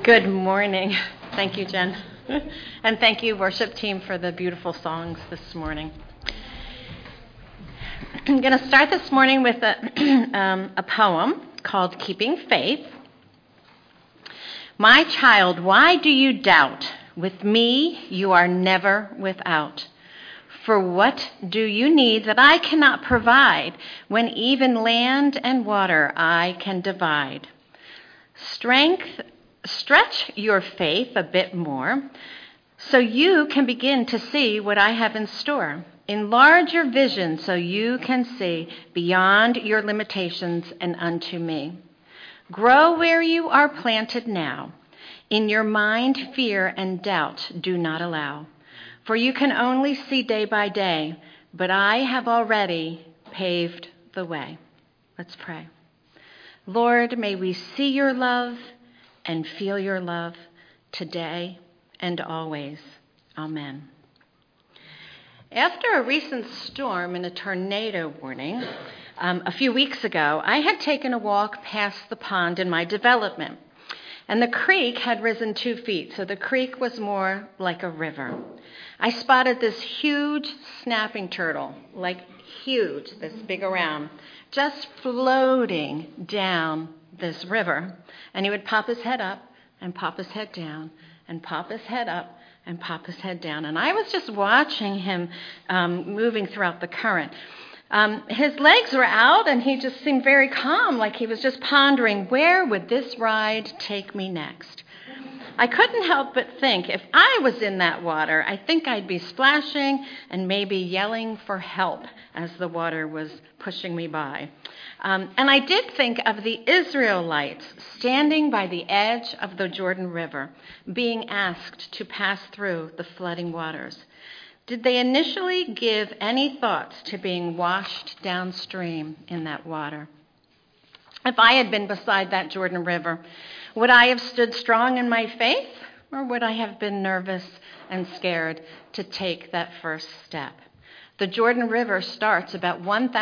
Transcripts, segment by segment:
Good morning. Thank you, Jen. And thank you, worship team, for the beautiful songs this morning. I'm going to start this morning with a poem called Keeping Faith. My child, why do you doubt? With me, you are never without. For what do you need that I cannot provide when even land and water I can divide? Stretch your faith a bit more so you can begin to see what I have in store. Enlarge your vision so you can see beyond your limitations and unto me. Grow where you are planted now. In your mind, fear and doubt do not allow. For you can only see day by day, but I have already paved the way. Let's pray. Lord, may we see your love and feel your love today and always. Amen. After a recent storm and a tornado warning a few weeks ago, I had taken a walk past the pond in my development, and the creek had risen 2 feet, so the creek was more like a river. I spotted this huge snapping turtle, like huge, this big around, just floating down this river. And he would pop his head up and pop his head down and pop his head up and pop his head down. And I was just watching him moving throughout the current. His legs were out and he just seemed very calm, like he was just pondering, where would this ride take me next? I couldn't help but think, if I was in that water, I think I'd be splashing and maybe yelling for help as the water was pushing me by. And I did think of the Israelites standing by the edge of the Jordan River, being asked to pass through the flooding waters. Did they initially give any thoughts to being washed downstream in that water? If I had been beside that Jordan River, would I have stood strong in my faith, or would I have been nervous and scared to take that first step? The Jordan River starts about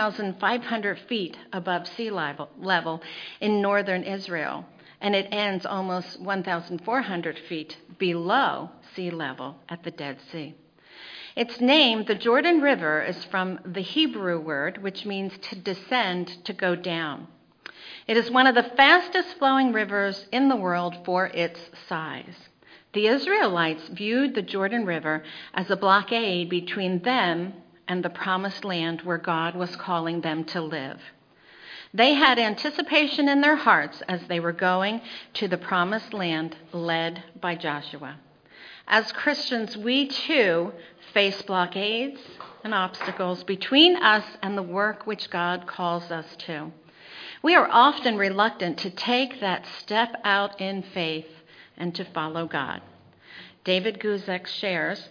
1,500 feet above sea level in northern Israel, and it ends almost 1,400 feet below sea level at the Dead Sea. Its name, the Jordan River, is from the Hebrew word, which means to descend, to go down. It is one of the fastest flowing rivers in the world for its size. The Israelites viewed the Jordan River as a blockade between them and the promised land where God was calling them to live. They had anticipation in their hearts as they were going to the promised land led by Joshua. As Christians, we too face blockades and obstacles between us and the work which God calls us to. We are often reluctant to take that step out in faith and to follow God. David Guzik shares,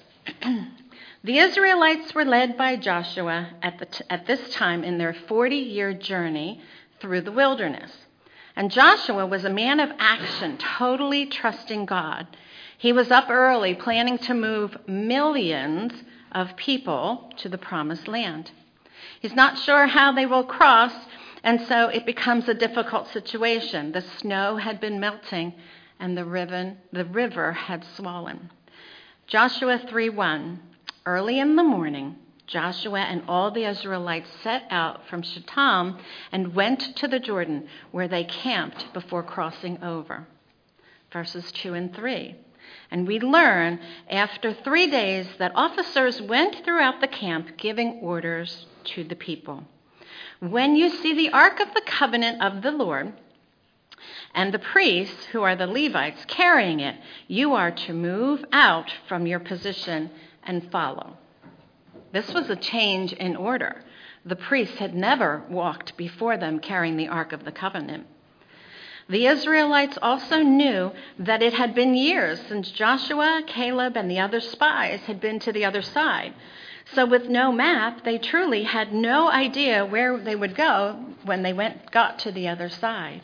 the Israelites were led by Joshua at this time in their 40-year journey through the wilderness. And Joshua was a man of action, totally trusting God. He was up early, planning to move millions of people to the promised land. He's not sure how they will cross, and so it becomes a difficult situation. The snow had been melting, and the river had swollen. Joshua 3:1, early in the morning, Joshua and all the Israelites set out from Shittim and went to the Jordan, where they camped before crossing over. Verses 2 and 3. And we learn after 3 days that officers went throughout the camp giving orders to the people. When you see the Ark of the Covenant of the Lord and the priests, who are the Levites, carrying it, you are to move out from your position and follow. This was a change in order. The priests had never walked before them carrying the Ark of the Covenant. The Israelites also knew that it had been years since Joshua, Caleb, and the other spies had been to the other side. So with no map, they truly had no idea where they would go when they got to the other side.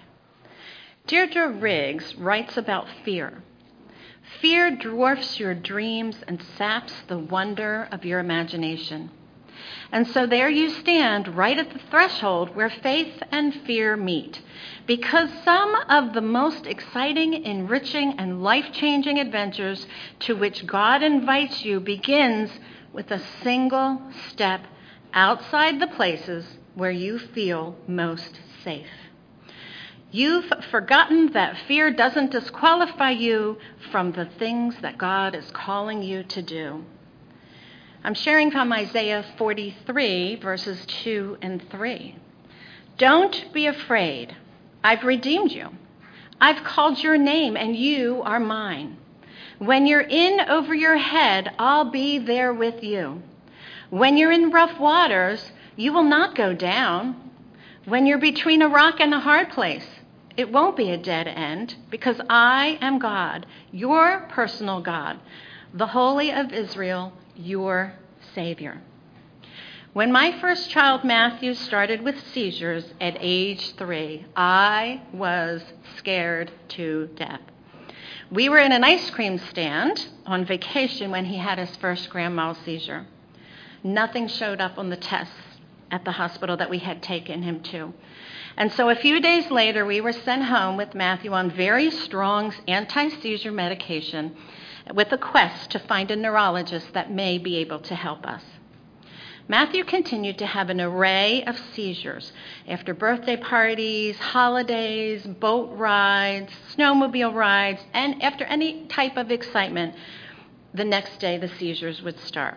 Deirdre Riggs writes about fear. Fear dwarfs your dreams and saps the wonder of your imagination. And so there you stand right at the threshold where faith and fear meet. Because some of the most exciting, enriching, and life-changing adventures to which God invites you begins with a single step outside the places where you feel most safe. You've forgotten that fear doesn't disqualify you from the things that God is calling you to do. I'm sharing from Isaiah 43, verses 2 and 3. Don't be afraid. I've redeemed you. I've called your name, and you are mine. When you're in over your head, I'll be there with you. When you're in rough waters, you will not go down. When you're between a rock and a hard place, it won't be a dead end, because I am God, your personal God, the Holy of Israel, your Savior. When my first child, Matthew, started with seizures at age 3, I was scared to death. We were in an ice cream stand on vacation when he had his first grand mal seizure. Nothing showed up on the tests at the hospital that we had taken him to. And so a few days later, we were sent home with Matthew on very strong anti-seizure medication with a quest to find a neurologist that may be able to help us. Matthew continued to have an array of seizures after birthday parties, holidays, boat rides, snowmobile rides, and after any type of excitement, the next day the seizures would start.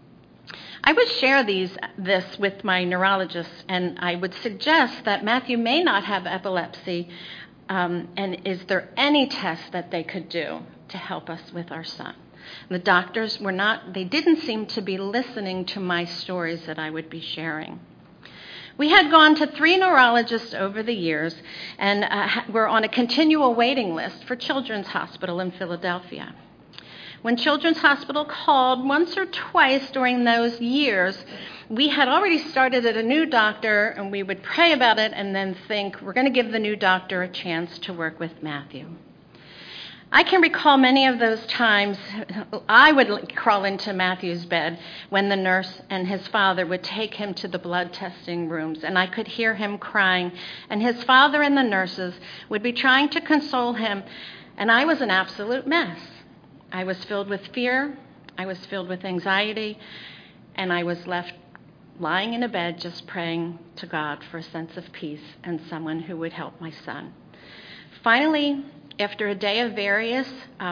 I would share this with my neurologist, and I would suggest that Matthew may not have epilepsy, and is there any test that they could do to help us with our son? The doctors they didn't seem to be listening to my stories that I would be sharing. We had gone to 3 neurologists over the years, and were on a continual waiting list for Children's Hospital in Philadelphia. When Children's Hospital called once or twice during those years, we had already started at a new doctor, and we would pray about it and then think, we're going to give the new doctor a chance to work with Matthew. I can recall many of those times I would crawl into Matthew's bed when the nurse and his father would take him to the blood testing rooms, and I could hear him crying, and his father and the nurses would be trying to console him, and I was an absolute mess. I was filled with fear, I was filled with anxiety, and I was left lying in a bed just praying to God for a sense of peace and someone who would help my son. Finally, after a day of various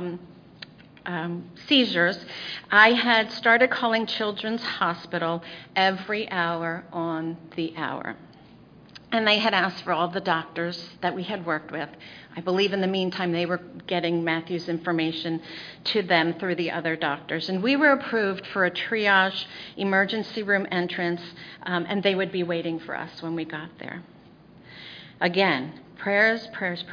seizures, I had started calling Children's Hospital every hour on the hour. And they had asked for all the doctors that we had worked with. I believe in the meantime they were getting Matthew's information to them through the other doctors. And we were approved for a triage emergency room entrance, and they would be waiting for us when we got there. Again, prayers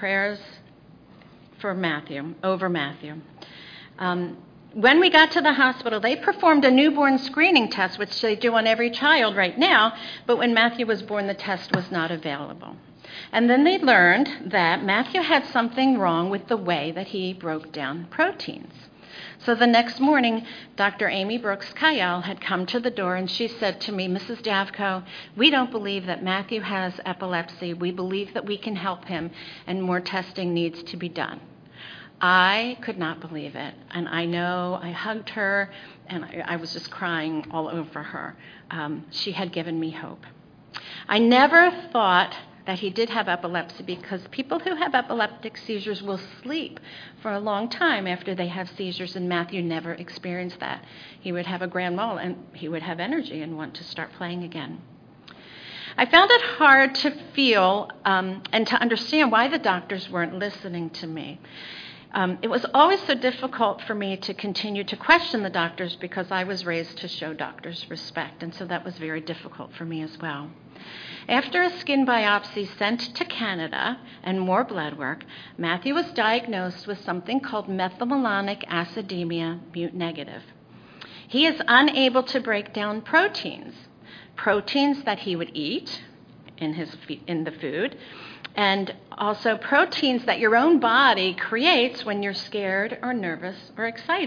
for Matthew, over Matthew. When we got to the hospital, they performed a newborn screening test, which they do on every child right now, but when Matthew was born, the test was not available. And then they learned that Matthew had something wrong with the way that he broke down proteins. So the next morning, Dr. Amy Brooks-Kayal had come to the door, and she said to me, Mrs. Davko, we don't believe that Matthew has epilepsy. We believe that we can help him, and more testing needs to be done. I could not believe it, and I know I hugged her, and I was just crying all over her. She had given me hope. I never thought that he did have epilepsy, because people who have epileptic seizures will sleep for a long time after they have seizures, and Matthew never experienced that. He would have a grand mal, and he would have energy and want to start playing again. I found it hard to feel and to understand why the doctors weren't listening to me. It was always so difficult for me to continue to question the doctors, because I was raised to show doctors respect, and so that was very difficult for me as well. After a skin biopsy sent to Canada and more blood work, Matthew was diagnosed with something called methylmalonic acidemia mute negative. He is unable to break down proteins that he would eat in the food, and also proteins that your own body creates when you're scared or nervous or excited.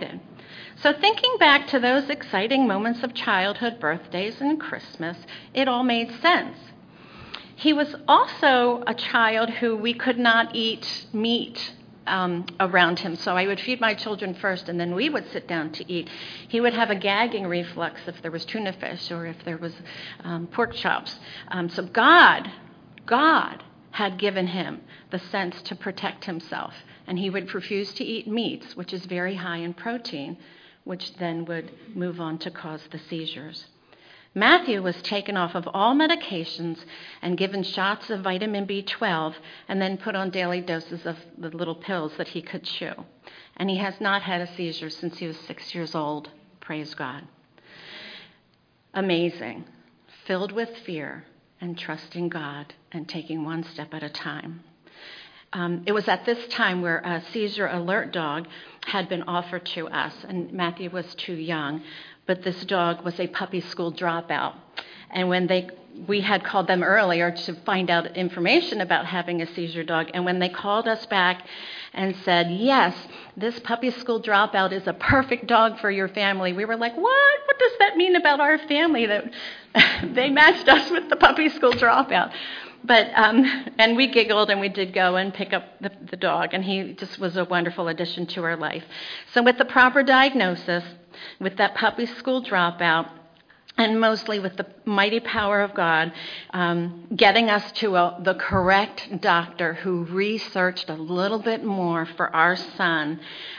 So thinking back to those exciting moments of childhood, birthdays, and Christmas, it all made sense. He was also a child who we could not eat meat around him. So I would feed my children first, and then we would sit down to eat. He would have a gagging reflex if there was tuna fish or if there was pork chops. So God had given him the sense to protect himself, and he would refuse to eat meats, which is very high in protein, which then would move on to cause the seizures. Matthew was taken off of all medications and given shots of vitamin B12 and then put on daily doses of the little pills that he could chew. And he has not had a seizure since he was 6 years old. Praise God. Amazing. Filled with fear and trusting God and taking one step at a time. It was at this time where a seizure alert dog had been offered to us, and Matthew was too young. But this dog was a puppy school dropout. And when we had called them earlier to find out information about having a seizure dog, and when they called us back and said, yes, this puppy school dropout is a perfect dog for your family, we were like, what? What does that mean about our family? That they matched us with the puppy school dropout. But and we giggled, and we did go and pick up the dog, and he just was a wonderful addition to our life. So with the proper diagnosis, with that puppy school dropout, and mostly with the mighty power of God, getting us to the correct doctor who researched a little bit more for our son,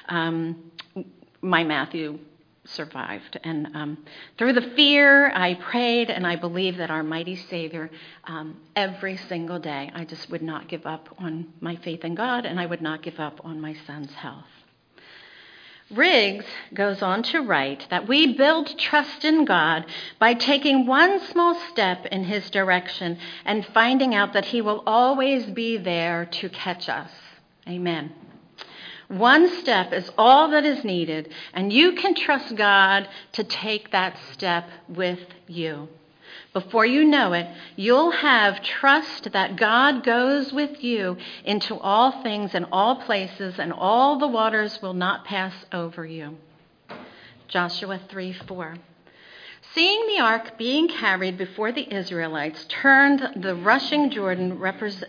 my Matthew survived. And through the fear, I prayed, and I believe that our mighty Savior, every single day, I just would not give up on my faith in God, and I would not give up on my son's health. Riggs goes on to write that we build trust in God by taking one small step in his direction and finding out that he will always be there to catch us. Amen. One step is all that is needed, and you can trust God to take that step with you. Before you know it, you'll have trust that God goes with you into all things and all places, and all the waters will not pass over you. Joshua 3:4. Seeing the ark being carried before the Israelites toward the rushing Jordan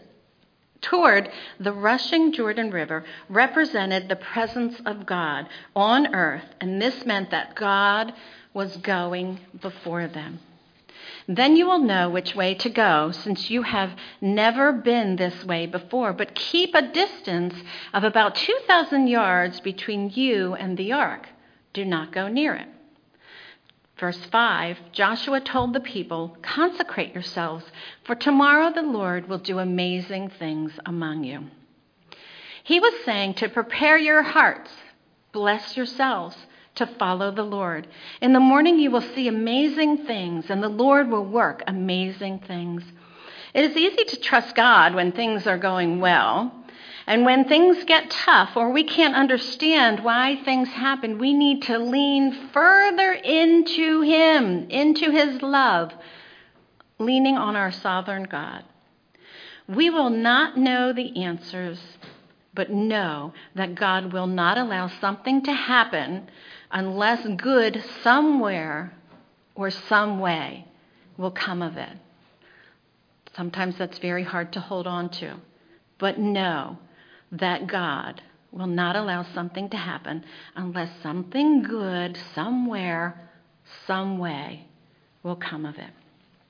River represented the presence of God on earth, and this meant that God was going before them. Then you will know which way to go, since you have never been this way before, but keep a distance of about 2,000 yards between you and the ark. Do not go near it. Verse 5, Joshua told the people, consecrate yourselves, for tomorrow the Lord will do amazing things among you. He was saying to prepare your hearts, bless yourselves, to follow the Lord. In the morning you will see amazing things, and the Lord will work amazing things. It is easy to trust God when things are going well. And when things get tough or we can't understand why things happen, we need to lean further into Him, into His love, leaning on our sovereign God. We will not know the answers, but know that God will not allow something to happen unless good somewhere or some way will come of it. Sometimes that's very hard to hold on to, but know that God will not allow something to happen unless something good somewhere, some way will come of it.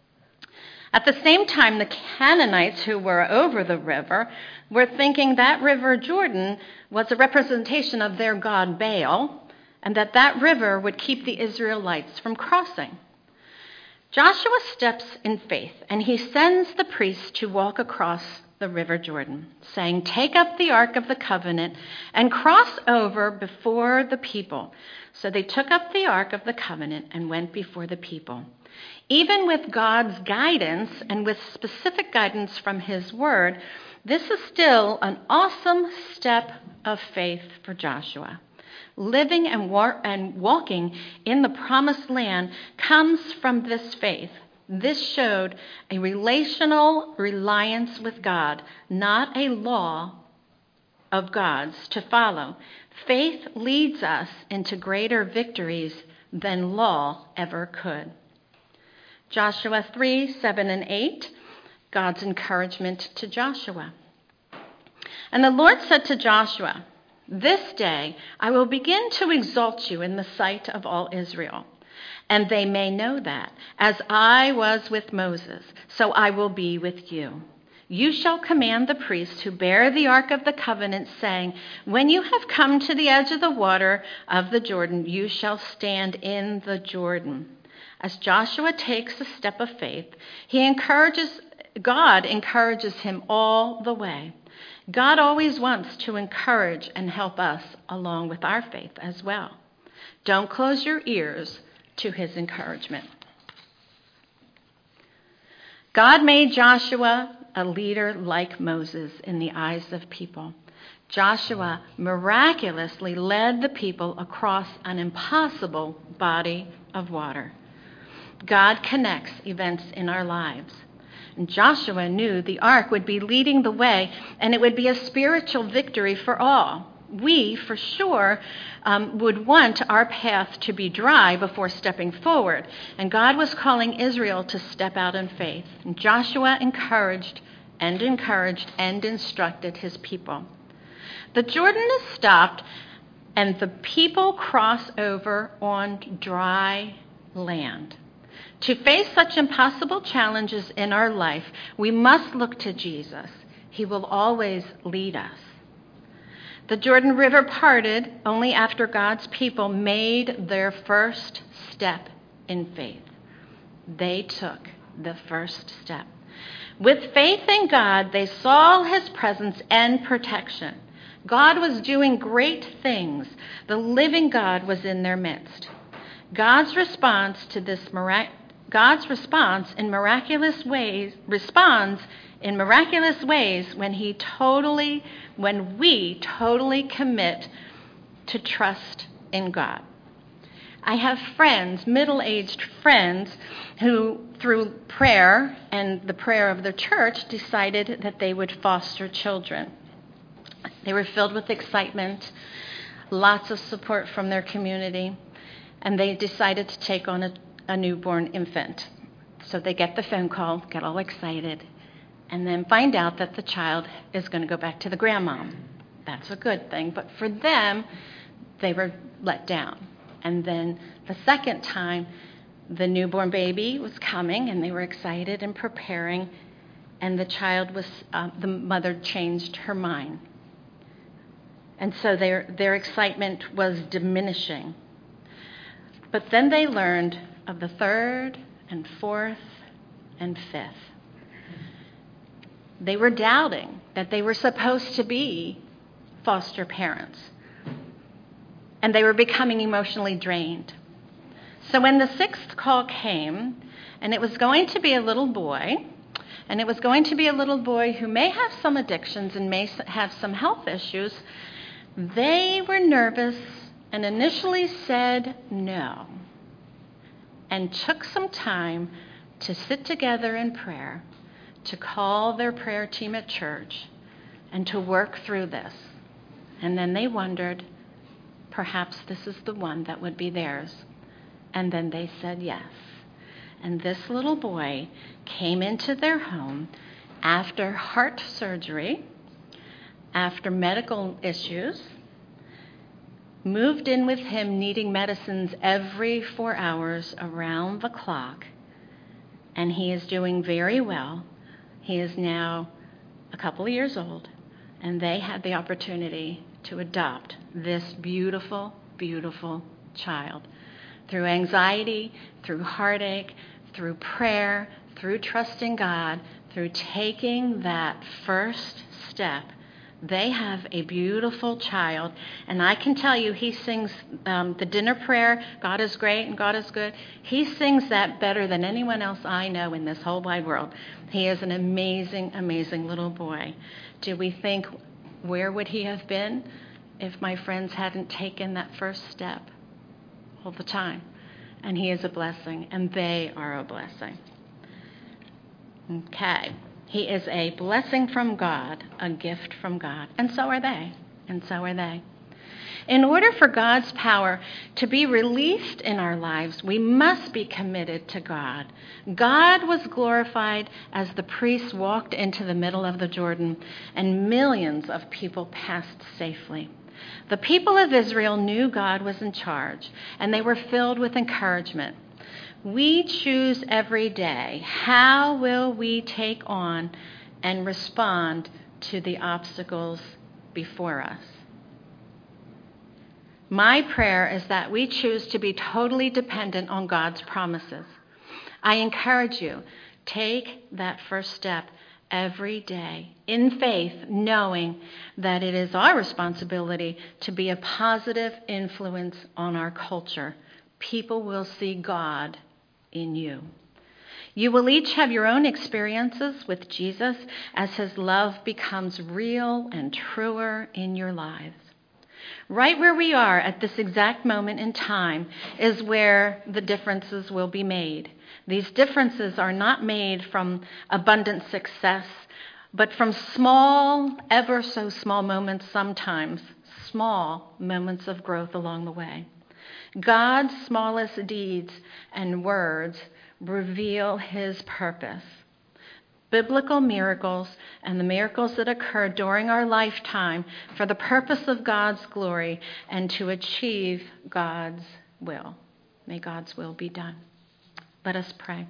At the same time, the Canaanites who were over the river were thinking that river Jordan was a representation of their god Baal, and that river would keep the Israelites from crossing. Joshua steps in faith, and he sends the priests to walk across the river Jordan, saying, take up the Ark of the Covenant and cross over before the people. So they took up the Ark of the Covenant and went before the people. Even with God's guidance and with specific guidance from His Word, this is still an awesome step of faith for Joshua. Living and walking in the promised land comes from this faith. This showed a relational reliance with God, not a law of God's to follow. Faith leads us into greater victories than law ever could. Joshua 3, 7 and 8, God's encouragement to Joshua. And the Lord said to Joshua, "This day I will begin to exalt you in the sight of all Israel, and they may know that, as I was with Moses, so I will be with you. You shall command the priests who bear the ark of the covenant, saying, when you have come to the edge of the water of the Jordan, you shall stand in the Jordan." As Joshua takes a step of faith, God encourages him all the way. God always wants to encourage and help us along with our faith as well. Don't close your ears to his encouragement. God made Joshua a leader like Moses in the eyes of people. Joshua miraculously led the people across an impossible body of water. God connects events in our lives. And Joshua knew the ark would be leading the way, and it would be a spiritual victory for all. We, for sure, would want our path to be dry before stepping forward. And God was calling Israel to step out in faith. And Joshua encouraged and instructed his people. The Jordan is stopped, and the people cross over on dry land. To face such impossible challenges in our life, we must look to Jesus. He will always lead us. The Jordan River parted only after God's people made their first step in faith. They took the first step. With faith in God, they saw his presence and protection. God was doing great things. The living God was in their midst. God's responds in miraculous ways when we totally commit to trust in God. I have friends, middle-aged friends, who through prayer and the prayer of the church decided that they would foster children. They were filled with excitement, lots of support from their community, and they decided to take on a newborn infant. So they get the phone call, get all excited, and then find out that the child is going to go back to the grandmom. That's a good thing, but for them, they were let down. And then the second time, the newborn baby was coming, and they were excited and preparing, and the mother changed her mind. And so their excitement was diminishing. But then they learned of the third and fourth and fifth. They were doubting that they were supposed to be foster parents. And they were becoming emotionally drained. So when the sixth call came, and it was going to be a little boy, and it was going to be a little boy who may have some addictions and may have some health issues, they were nervous and initially said no, and took some time to sit together in prayer, to call their prayer team at church, and to work through this. And then they wondered, perhaps this is the one that would be theirs. And then they said yes. And this little boy came into their home after heart surgery, after medical issues, moved in with him needing medicines every 4 hours around the clock, and he is doing very well. He is now a couple of years old, and they had the opportunity to adopt this beautiful, beautiful child. Through anxiety, through heartache, through prayer, through trusting God, through taking that first step, they have a beautiful child. And I can tell you, he sings the dinner prayer, God is great and God is good. He sings that better than anyone else I know in this whole wide world. He is an amazing, amazing little boy. Do we think, where would he have been if my friends hadn't taken that first step all the time? And he is a blessing, and they are a blessing. Okay. He is a blessing from God, a gift from God. And so are they. And so are they. In order for God's power to be released in our lives, we must be committed to God. God was glorified as the priests walked into the middle of the Jordan, and millions of people passed safely. The people of Israel knew God was in charge, and they were filled with encouragement. We choose every day. How will we take on and respond to the obstacles before us? My prayer is that we choose to be totally dependent on God's promises. I encourage you, take that first step every day in faith, knowing that it is our responsibility to be a positive influence on our culture. People will see God in you. You will each have your own experiences with Jesus as his love becomes real and truer in your lives. Right where we are at this exact moment in time is where the differences will be made. These differences are not made from abundant success, but from small, ever so small moments sometimes, small moments of growth along the way. God's smallest deeds and words reveal his purpose. Biblical miracles and the miracles that occur during our lifetime for the purpose of God's glory and to achieve God's will. May God's will be done. Let us pray.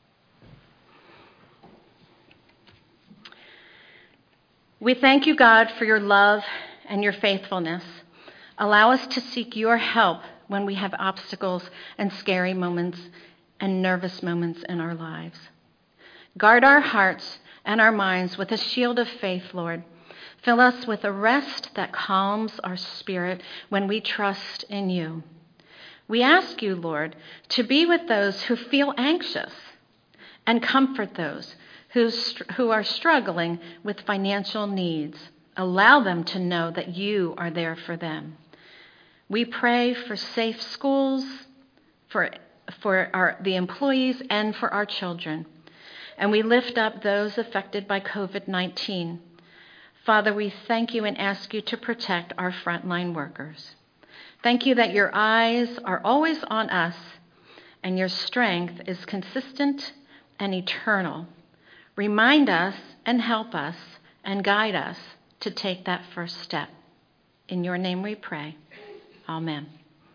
We thank you, God, for your love and your faithfulness. Allow us to seek your help when we have obstacles and scary moments and nervous moments in our lives. Guard our hearts and our minds with a shield of faith, Lord. Fill us with a rest that calms our spirit when we trust in you. We ask you, Lord, to be with those who feel anxious and comfort those who are struggling with financial needs. Allow them to know that you are there for them. We pray for safe schools, for the employees, and for our children. And we lift up those affected by COVID-19. Father, we thank you and ask you to protect our frontline workers. Thank you that your eyes are always on us and your strength is consistent and eternal. Remind us and help us and guide us to take that first step. In your name we pray. Amen.